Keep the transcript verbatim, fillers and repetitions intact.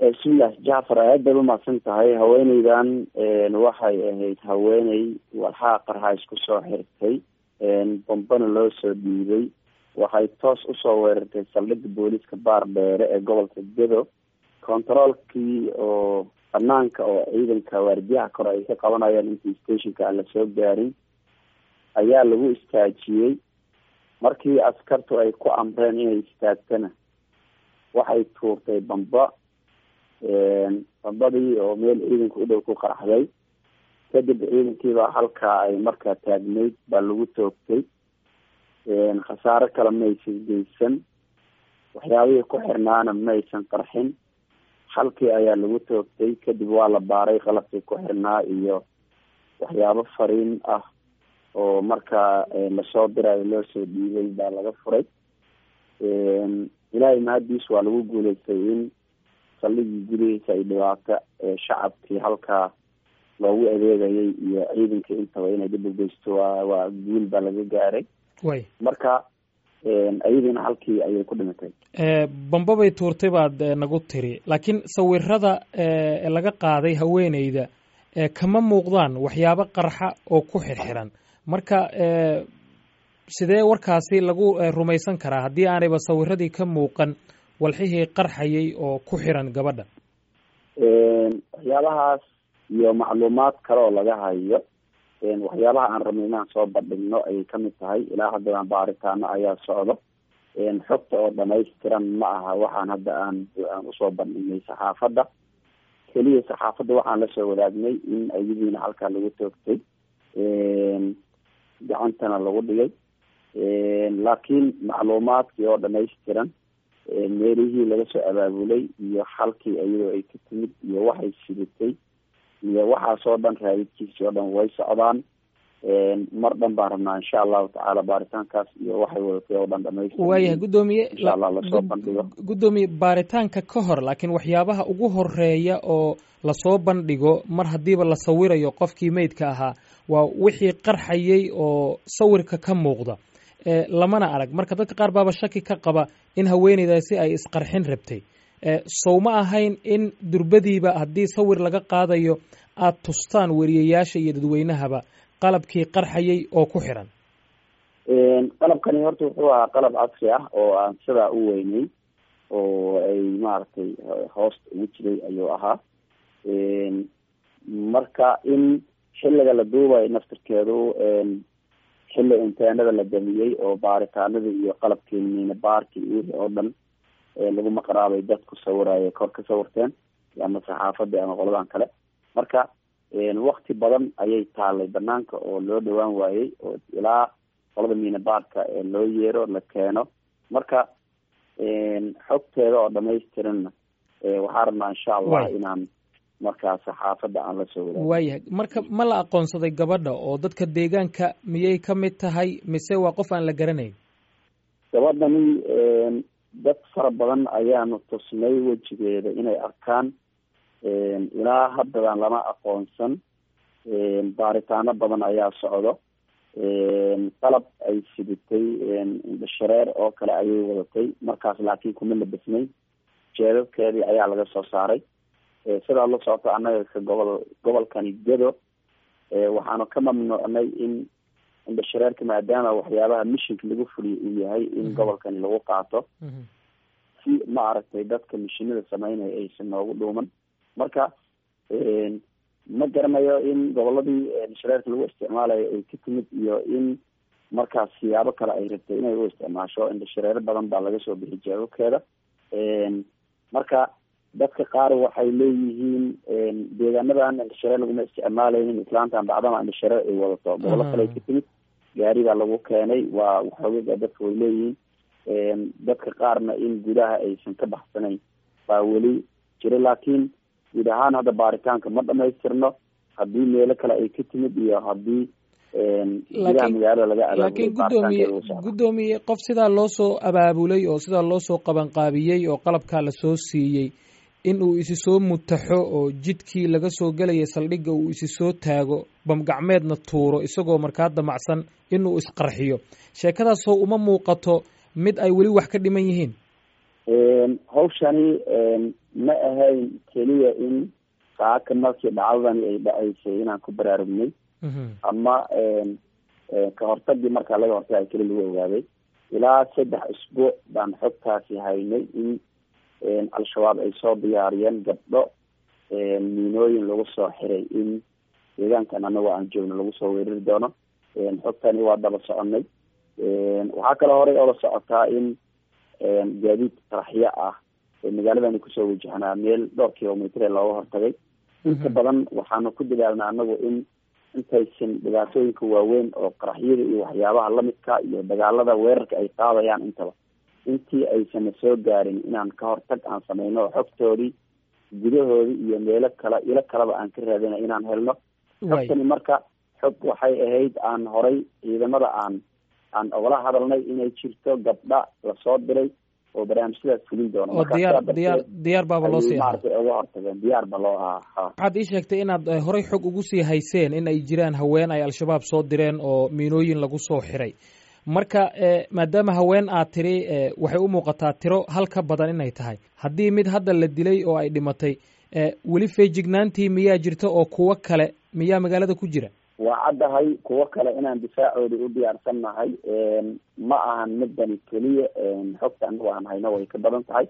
bismillah jacfar aad bay umahadsan tahay haweeneydan waxay ahayd haweeney walxaa qarxa isku soo xirtay bombana loo soo dhiibay waxay toos usoo weerartay saldhigga booliiska baardheere ee gobolka gedo controolkii oo banaanka oo ciidanka waardiyaha kore ay ka qabanayaan intii stationka aan lasoo gaarin ayaa lagu istaajiyey. markii askartu ay ku amreen inay istaagtana waxay tuurtay bamba bambadii oo meel ciidanka u dhow ku qaraxday. kadib ciidankiibaa halkaa ay markaa taagnayd baa lagu toogtay. khasaare kale maysan geysan, waxyaabihii ku xirnaana maysan qarxin. halkii ayaa lagu toogtay. kadib waa la baaray qalabkii ku xirnaa iyo waxyaabo fariin ah oo markaa lasoo dirayo loo soo dhiibay baa laga furay. ilaahay mahadiis waa lagu guuleystay in saldhigii gudihiisa ay dhibaato shacabkii halkaa loogu adeegayay iyo ciidankii intaba inay dib u geysto waa waa guul baa laga gaaray. way marka ayadiina halkii ayay ku dhimatay. bamba bay tuurtay baad nagu tiri, laakiin sawirada laga qaaday haweeneyda kama muuqdaan waxyaabo qarxa oo ku xirxiran. marka sidee warkaasi lagu rumaysan karaa haddii aanayba sawiradii ka muuqan walxihii qarxayay oo ku xiran gabadha? waxyaabahaas iyo macluumaad kale oo laga hayo waxyaabaha aan rabno inaan soo bandhigno ayay kamid tahay. ilaa haddana baaritaano ayaa socdo. xogta oo dhamaystiran ma aha waxaan hadda aan aan usoo bandhignay saxaafadda keliya. saxaafadda waxaan lasoo wadaagnay in ayadiina halkaa lagu toogtay, gacantana lagu dhigay. laakiin macluumaadkii oo dhamaystiran, meelihii laga soo abaabulay iyo halkii iyadoo ay ka timid iyo waxay sidatay iyo waxaasoo dhan raadidkiisii oo dhan way socdaan. mar dhan baan rabnaa insha allahu tacaala baaritaankaas iyo waxay wadatay oo dhan dhamaystiran. waayahay guddoomiye, insha allah lasoo bandhigo. guddoomiye, baaritaanka ka hor laakiin waxyaabaha ugu horeeya oo lasoo bandhigo mar haddiiba la sawirayo qofkii meydka ahaa waa wixii qarxayay oo sawirka ka muuqda, lamana arag. marka dadka qaar baaba shaki ka qaba in haweeneydaasi ay isqarxin rabtay. sow ma ahayn in durbadiiba haddii sawir laga qaadayo aada tustaan weriyayaasha iyo dadweynahaba qalabkii qarxayay oo ku xiran? qalabkani horta wuxuu ahaa qalab casri ah oo aan sidaa u weynay oo ay maaragtay hoosta ugu jiray ayuu ahaa. marka in xilliga la duubayo naftirkeedu xilli inteenada la damiyey oo baaritaanada iyo qalabkii miina baarki wixii oo dhan laguma qaraabay dadku sawiraya kor ka sawirteen ama saxaafadda ama qoladan kale. marka wakti badan ayay taalay banaanka oo loo dhawaan waayey oo ilaa qolada miina baarka loo yeero la keeno. marka xogteeda oo dhamaystiranna waxaa rabnaa insha allah inaan markaa saxaafadda aan la soo wadaagno. waayahay, marka ma la aqoonsaday gabadha oo dadka deegaanka miyay ka mid tahay mise waa qof aan la garanayn? gabadhani dad fara badan ayaanu tusnay wejigeeda inay arkaan. ilaa haddadan lama aqoonsan. baaritaano badan ayaa socdo. qalab ay sidatay indhashareer oo kale ayay wadatay markaas, laakiin kuma labisnay. jeedadkeedii ayaa laga soo saaray. sidaa la socoto annaga ka gobol gobolkani gedo waxaanu ka mamnuucnay in indhashareerka maadaama waxyaabaha mishinka lagu fuliyo uu yahay in gobolkani lagu qaato si ma aragtay dadka mishinada sameynaya aysan noogu dhuuman. marka ma garanayo in goboladii indhashareerka lagu isticmaalayo ay ka timid iyo in markaas siyaabo kale ay rabtay inay u isticmaasho. indhashareero badan baa laga soo bixi jeedadkeeda. marka dadka qaar waxay leeyihiin deegaanadan indhashareer laguma isticmaalaynin, islaantan bacdama indhashareer ay wadato gobolo kale ka timid, gaari baa lagu keenay. waa waxoogaga dadka way leeyihiin. dadka qaarna in gudaha aysan ka baxsanayn baa weli jira. laakiin guud ahaan hadda baaritaanka ma dhamaystirno haddii meelo kale ay ka timid iyo haddii gudaha magaalada laga abaabulay. laakiin guddoomiye guddoomiye qof sidaa loo soo abaabulay oo sidaa loo soo qabanqaabiyey oo qalabkaa lasoo siiyey in uu isi soo mutaxo oo jidkii laga soo gelayay saldhigga uu isi soo taago bamgacmeedna tuuro isagoo markaa damacsan inuu isqarxiyo, sheekadaasoo uma muuqato mid ay weli wax ka dhiman yihiin? hawshani ma ahayn keliya in saaka markii dhacdadani ay dhaceysay inaan ku baraarugnay ama ka hortagii markaa laga hortagay keli lagu ogaaday. ilaa saddex isbuuc baan xogtaasi haynay in al-shabaab ay soo diyaariyeen gabdho miinooyin lagu soo xiray in deegaankan anagoo aan joogno lagu soo weerari doono. xogtani waa daba soconay. waxaa kaloo horey oo la socotaa in gaadiid qaraxyo ah ee magaaladani kusoo wajahnaa meel dhowr kilomitr looga hortagay. inta badan waxaanu ku dadaalnaa anagu in intaysan dhibaatooyinka waaweyn oo qaraxyada iyo waxyaabaha lamidka iyo dagaalada weerarka ay qaadayaan intaba intii aysan soo gaarin inaan ka hortag aan sameyno oo xogtoodii gudahoodii iyo meelo kale ilo kaleba aan ka raadina inaan helno. xogtani marka xog waxay ahayd aan horay ciidamada aan aan ogala hadalnay inay jirto gabdha lasoo diray oo barnaamijyadaas fulin doono. oo diyaar diyaar diyaar baaba loo sii maaragtay uga hortageen diyaar ba loo ahaa. waxaad ii sheegtay inaad horay xog ugu sii hayseen in ay jiraan haween ay al-shabaab soo direen oo miinooyin lagu soo xiray. marka maadaama haween aad tiri waxay u muuqataa tiro hal ka badan inay tahay. haddii mid hadda la dilay oo ay dhimatay weli feejignaantii miyaa jirta oo kuwo kale miyaa magaalada ku jira? waa caddahay kuwo kale inaan difaacoodi u diyaarsan nahay. ma ahan midani keliya xogta anagu aan hayno way ka badan tahay.